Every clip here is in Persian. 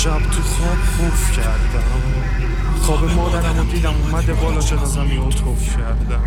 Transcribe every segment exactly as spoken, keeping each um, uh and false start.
شب تو خواب خوف کردم، خواب مادرم رو دیدم اومده بالا جنازمی رو توف کردم.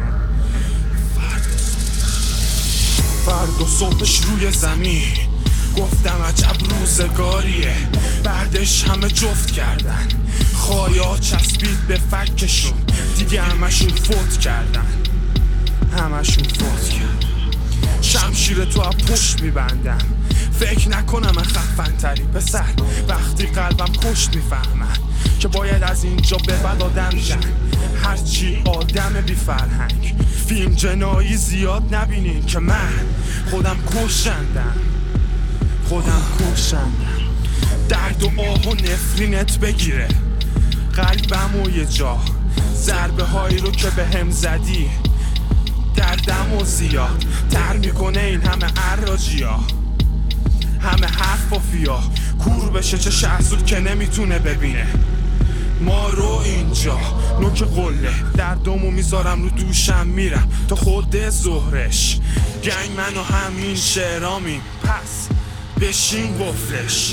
فردا صبحش روی زمین گفتم عجب روزگاریه، بعدش همه جفت کردن، خوایا چسبید به فکشون، دیگه همشون فوت کردن، همشون فوت کردن. شمشیر تو از پشت میبندم، فکر نکنم من خفن تری پسر، وقتی قلبم کشت میفهمم که باید از اینجا به بعد آدم شن، هرچی آدم بی فرهنگ. فیلم جنایی زیاد نبینین که من خودم کشندم، خودم کشندم. درد و آه و نفرینت بگیره قلبم و یه جا، ضربه هایی رو که به هم زدی دردم و زیاد تر میکنه این همه عراجی ها، همه حرف و فیا کور بشه چه شهزود که نمیتونه ببینه ما رو اینجا. نوک قله دردمو میذارم رو دوشم میرم تا خود ظهرش، گنگ من و همین شعرامیم، پس بشین وفلش،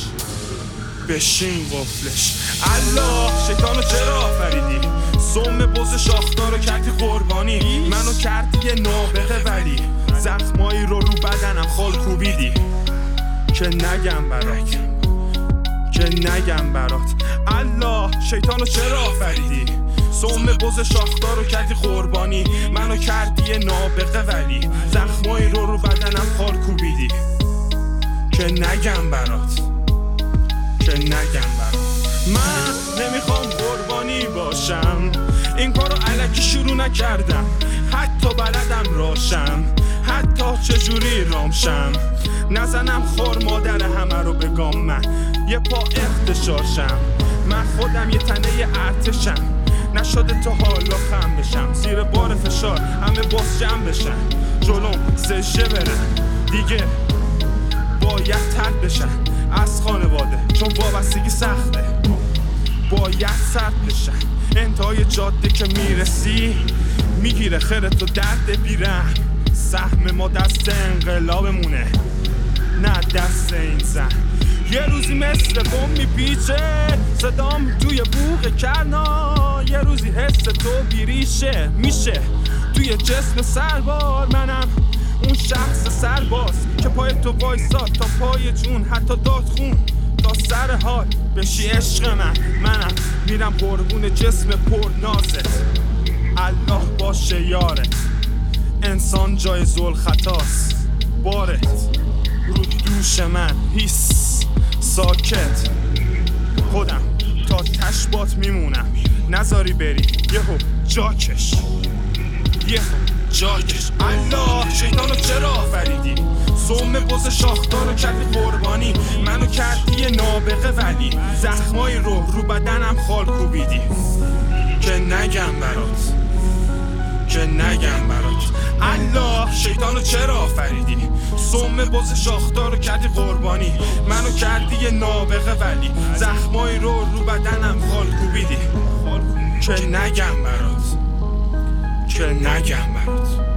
بشین وفلش. الله شیطانو چرا آفریدی؟ سم بز شاخدار رو کردی قربانی، منو کردی یه نابغه، ولی زخمایی رو رو بدنم خال کوبیدی که نگم برات، که نگم برات. الله شیطانو چرا آفریدی؟ سم بز شاخدار رو کردی قربانی، منو کردی یه نابغه، ولی زخمایی رو رو بدنم خال کوبیدی که نگم برات، که نگم برات. من نمیخوام قربانی باشم، این کارو الکی شروع نکردم، حتی بلدم راشم، حتی چجوری رامشم، نزنم خور مادر همه رو بگم، من یه پا اختشاشم، من خودم یه تنه ارتشم، نشده تا حالا خم بشم، زیر بار فشار همه باز جمع بشن، جلوم سجه برن، دیگه باید ترد بشن از خانواده، چون وابستگی سخته، باید سرد بشن. انتهای جاده که میرسی میگیره خیرت و درد بیرم، سهم ما دست انقلابمونه نه دست این زن. یه روزی مثل بوم میپیچه صدام توی بوق کرنا، یه روزی حس تو بیریشه میشه توی جسم سربار، منم اون شخص سرباز که پای تو وایساد تا پای جون، حتی داد خون تا سر حال بشی عشق من. منم میرم قربون جسم پر نازت، الله باشه یارت، انسان جای زل خطاست، بارت رو دوش من هیس ساکت، خودم تا تشبات میمونم، نذاری بری یهو جاکش، یهو جاکش. الله شیطانو چرا آفریدی؟ سم بز شاخدار رو کردی قربانی، منو کردی یه نابغه، ولی زخمایی رو رو بدنم خال کوبیدی که نگم برات، که نگم برات. الله شیطانو چرا آفریدی؟ سم بز شاخدار رو کردی قربانی، منو کردی یه نابغه، ولی زخمایی رو رو بدنم خال کوبیدی که نگم برات، که نگم برات.